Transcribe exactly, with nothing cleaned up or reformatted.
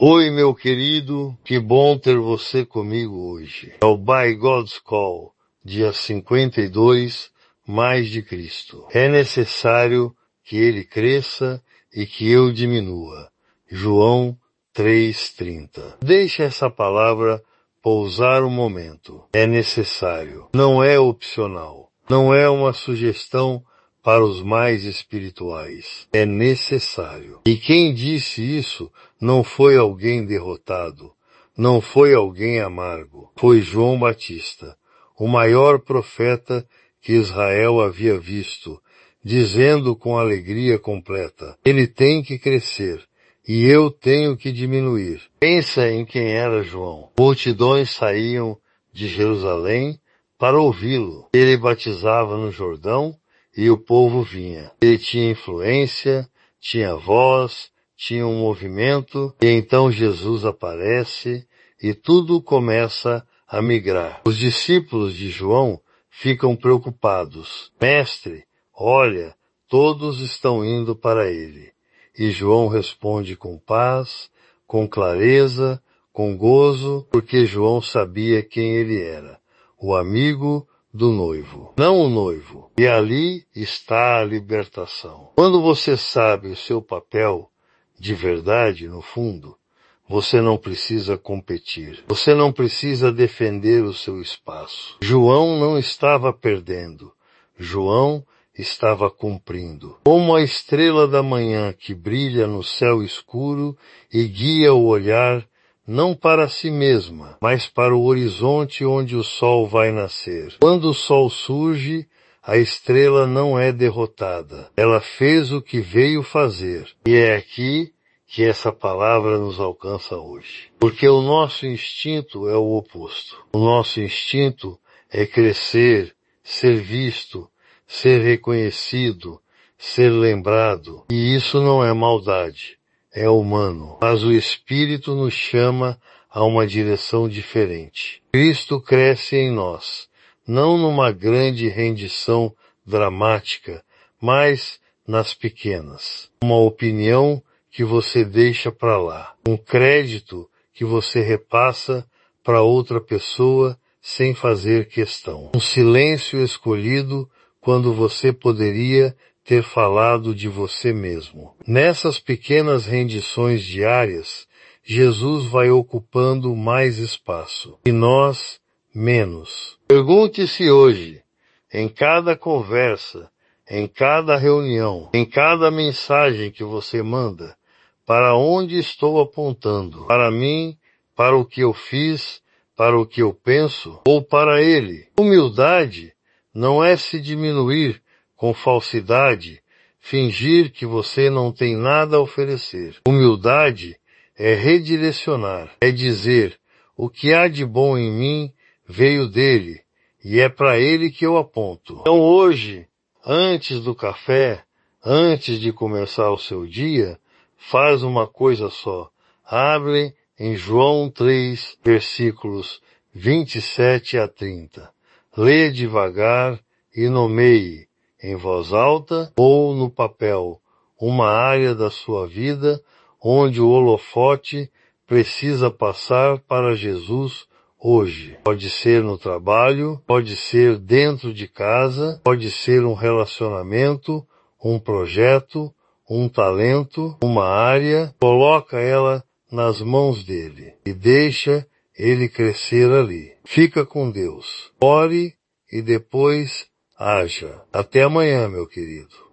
Oi, meu querido, que bom ter você comigo hoje. É o By God's Call, dia cinquenta e dois, mais de Cristo. É necessário que ele cresça e que eu diminua. João três, trinta. Deixe essa palavra pousar um momento. É necessário. Não é opcional. Não é uma sugestão para os mais espirituais. É necessário. E quem disse isso não foi alguém derrotado, não foi alguém amargo, foi João Batista, o maior profeta que Israel havia visto, dizendo com alegria completa: ele tem que crescer e eu tenho que diminuir. Pensa em quem era João. Multidões saíam de Jerusalém para ouvi-lo. Ele batizava no Jordão e o povo vinha. Ele tinha influência, tinha voz, tinha um movimento, e então Jesus aparece e tudo começa a migrar. Os discípulos de João ficam preocupados. Mestre, olha, todos estão indo para ele. E João responde com paz, com clareza, com gozo, porque João sabia quem ele era, o amigo do noivo, não o noivo. E ali está a libertação. Quando você sabe o seu papel de verdade, no fundo, você não precisa competir. Você não precisa defender o seu espaço. João não estava perdendo. João estava cumprindo. Como a estrela da manhã que brilha no céu escuro e guia o olhar não para si mesma, mas para o horizonte onde o sol vai nascer. Quando o sol surge, a estrela não é derrotada. Ela fez o que veio fazer. E é aqui que essa palavra nos alcança hoje. Porque o nosso instinto é o oposto. O nosso instinto é crescer, ser visto, ser reconhecido, ser lembrado. E isso não é maldade. É humano, mas o Espírito nos chama a uma direção diferente. Cristo cresce em nós, não numa grande rendição dramática, mas nas pequenas. Uma opinião que você deixa para lá, um crédito que você repassa para outra pessoa sem fazer questão. Um silêncio escolhido quando você poderia ter falado de você mesmo. Nessas pequenas rendições diárias, Jesus vai ocupando mais espaço e nós menos. Pergunte-se hoje, em cada conversa, em cada reunião, em cada mensagem que você manda, para onde estou apontando? Para mim, para o que eu fiz, para o que eu penso, ou para ele? Humildade não é se diminuir com falsidade, fingir que você não tem nada a oferecer. Humildade é redirecionar, é dizer: o que há de bom em mim veio dele, e é para ele que eu aponto. Então hoje, antes do café, antes de começar o seu dia, faz uma coisa só. Abre em João três, versículos vinte e sete a trinta. Lê devagar e nomeie, em voz alta ou no papel, uma área da sua vida onde o holofote precisa passar para Jesus hoje. Pode ser no trabalho, pode ser dentro de casa, pode ser um relacionamento, um projeto, um talento, uma área. Coloca ela nas mãos dele e deixa ele crescer ali. Fica com Deus. Ore e depois haja. Até amanhã, meu querido.